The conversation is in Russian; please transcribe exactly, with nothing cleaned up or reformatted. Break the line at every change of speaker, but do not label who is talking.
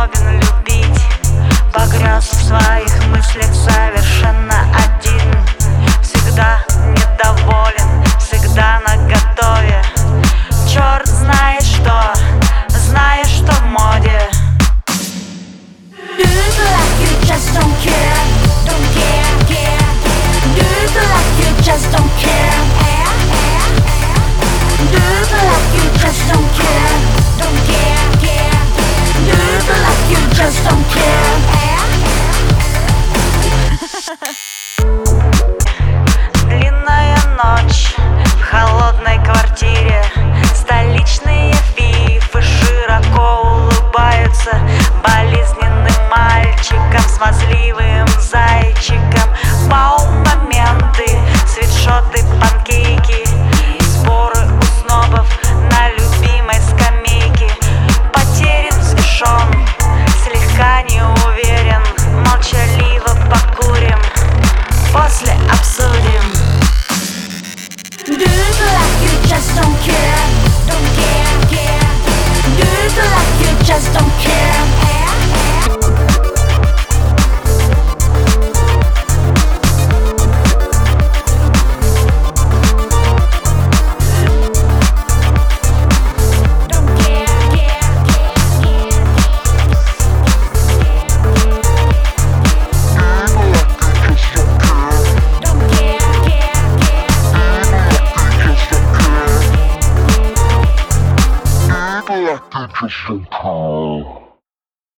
способен любить. Погряз в своих мыслях совершенно один. Всегда недоволен, всегда наготове. Черт знает что, знаешь, что в моде.
Do you feel like you just don't care? Don't care, care. Do you feel like you just don't care? Do you feel like you just don't care? Don't care, care. Do you feel like you just don't care?
Длинная ночь в холодной квартире. Столичные фифы широко улыбаются болезненным мальчикам, смазливым зайчикам. Пау-моменты, свитшоты, панкейки, споры у снобов на любимой скамейке. Потерян, взбешен, слегка не уверен. Молчаливо покурим, после обсудим.
Do you feel like you just don't care? Don't care, care. Do you feel like you just don't care? Don't care, care, care, don't care, care, care.
People like you just don't care.